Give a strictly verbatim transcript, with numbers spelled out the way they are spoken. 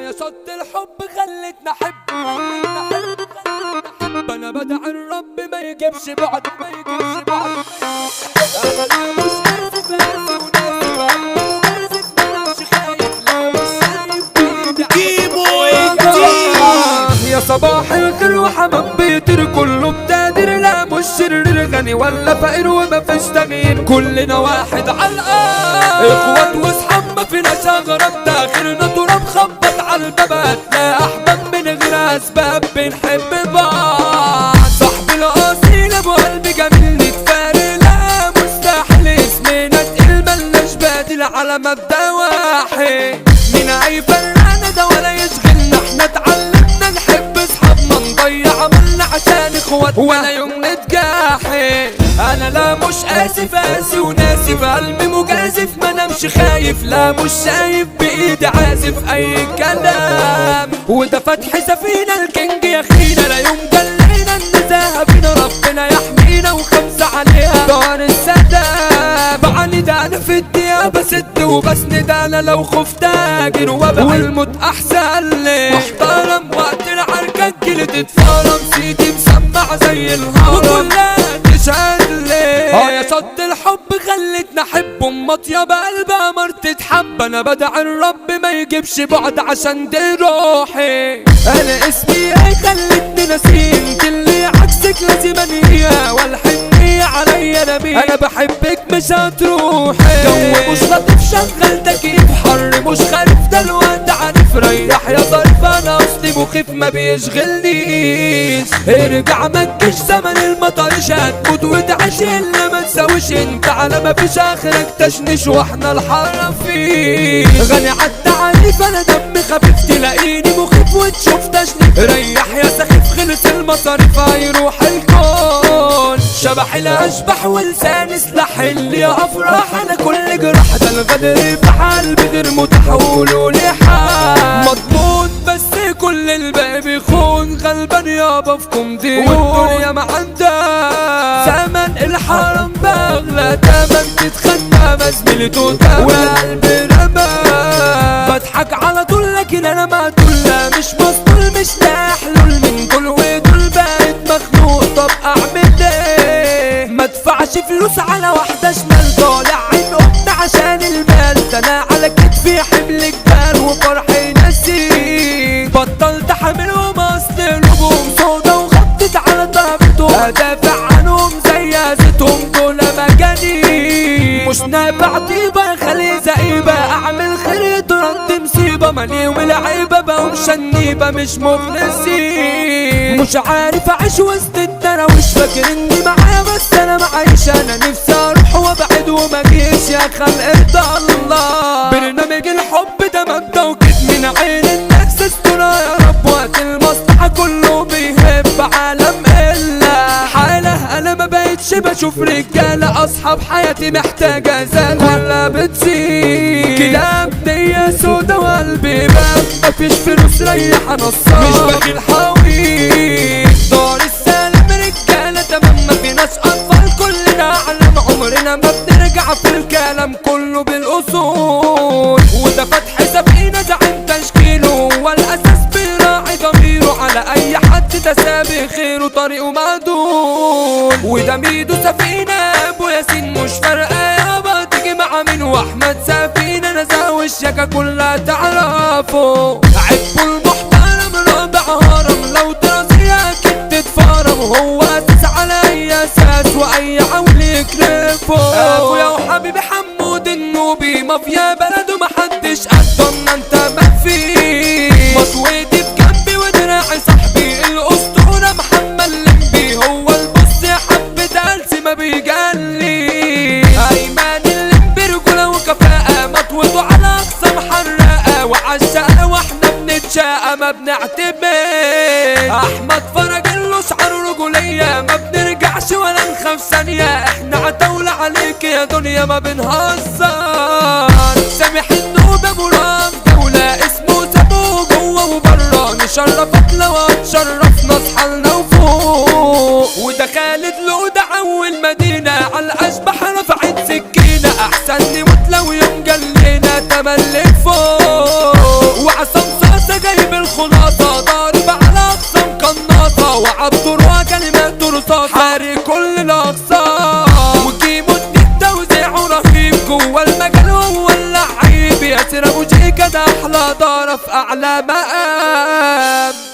يا صد الحب خلتنا احب انا بدعي الرب ما يجيبش بعد ما يجيبش بعد انا مش عارف وناسي وناسي انا مش خايف لا مش خايف جيبوا الجديد يا صباح الخير وحمام بيطير كله بتقدير لا مش شرير غني ولا فقير وما فيش تغيير كلنا واحد على الارض اخوات واصحاب ما فيناش اغراب ده اخرنا تراب خبط على الباب لا احباب من غير اسباب بنحب بعض صاحبي الاصيل ابو قلب جميل نتفارق لا مستحيل اسمنا تقيل ملناش بديل على مبدا واحد مين هيفرقنا ده ولا يشغلنا احنا اتعلمنا نحب اصحابنا نضيع عملنا عشان اخواتنا ولا يوم نتجاحد انا لا مش اسف قاسي وناسي في قلبي مجازف ما انا مش خايف لا مش شايف بايدي عازف اي كلام وده فتح سفينه الكينج يا اخينا لا يوم جلينا النزاهه فينا ربنا يحمينا وخمسه عليها دار السداد بعاني ده انا في الدقيقه بسد وبسند انا لو خفت اجر وابعد والموت احسن لي محترم وقت العركه الجيل تتفرم سيدي مسمع زي الهرم وكلها تشهد لي اه يا صد الحب خلتنا احب امك يا بقلبها مر تتحب انا بدعي الرب ما يجيبش بعد عشان دي روحي انا اسمي ايه خلتني نسيم اللي عكسك لازم انهيها والحنية عليا انا مين انا بحبك مش هتروحي جو مش لطيف شغل تكييف حر مش خريف ده الوقت عارف ريح يا ظريف انا اصلي مخيف ما بيشغلنيش ارجع ما تجيش زمن المطرش هتموت وتعيش الا ما تساويش انت على ما فيش اخرك تشنش واحنا الحرة فيه غني عالتعريف انا دم خفيف تلاقيني مخيف وتشوف تشنيف ريح يا سخيف خلص المصاريف هيروح الكون شبح الاشبح ولساني سلاح اللي افراح انا كل جراح ده الغدر في حال بدر متحول لي حال مضمون بس كل الباقي بيخون غلبان يابا فيكم ديون والدنيا ما عندها زمن الحرام باغلى تمن تتخنى ما زميلته تمن والقلب رمى بضحك على طول لكن انا مقتول مش مسطول مش لاقي حلول من كل ودول بقيت مخنوق طب اعمل ايه ما ادفعش فلوس على واحده شمال طالع عين امي عشان المال ده انا على كتفي حمل جبال وفرحي نسي بطلت حاملهم اصل الهجوم سودا وخطت على ضربتهم ادافع عنهم زي ازتهم دول مجانين مش نافع طيبه خلي زئيبه اعمل خير يترد مصيبه ماني والعيبه بقوم شنيبه مش مخلصين مش عارف اعيش وسط الدراويش فاكر اني معايا بس انا معيش انا نفسي اروح وابعد وما اجيش يا خلق الله برنامج الحب ده مبدا وكد من عين الناس استرا يا رب وقت المصلحه كله بيهب عالم الا حاله انا ما بقتش بشوف رجاله اصحاب حياتي محتاجه زاد ولا بتزيد كلام دنيا سودا وقلبي باب مفيش فلوس ريح نصاب مش باقي الحويط دار السلام رجاله تمام ما فيناش اطفال كلنا اعلم عمرنا ما بنرجع في الكلام كله بالاصول وده فتح سفينه زعيم تشكيله والاساس بيراعي ضميره على اي حد ده سابق خيره طريقه معدول وده ميدو سفينه ابو ياسين مش فارقه يابا تيجي مع مين واحمد سفينه نزا والشكا كلها تعرفه عبوا المحترم رابع هرم لو دراسيه اكيد تتفرم وهو اساس على اي اساس واي عول يكرفه ابويا وحبيبي حمود النوبي مافيا بلده محدش قدامنا انت ما فيه مطويتي في جنبي ودراعي صاحبي الاسطوره محمد اللمبي هو البص حبة قلسي ما بيجلي ايمن اللمبي رجوله وكفاءه مطوته على اقصى محرقه وعالشقه واحنا بنتشاقى ما بنعتمد احمد فرج له شعره رجوليه ما بنرجعش ولا نخاف ثانيه احنا عتاوله عليك يا دنيا ما بنهزر سامح النوبه ابو رام دوله اسمه سابوه جوه وبره نشرفك لو هتشرفنا اصحالنا وفوق وده خالد لوده اول مدينه على الاشبح رفعت سكينه احسن نموت لو يوم جلينا تملك فوق وعصام صاصه بطرق كلمات رصاص حارق كل الاقسام وكيمو التوزيع رهيب جوا المجال هو اللعيب ياسر ابو جيكا ده احلى ضرب في اعلى مقام.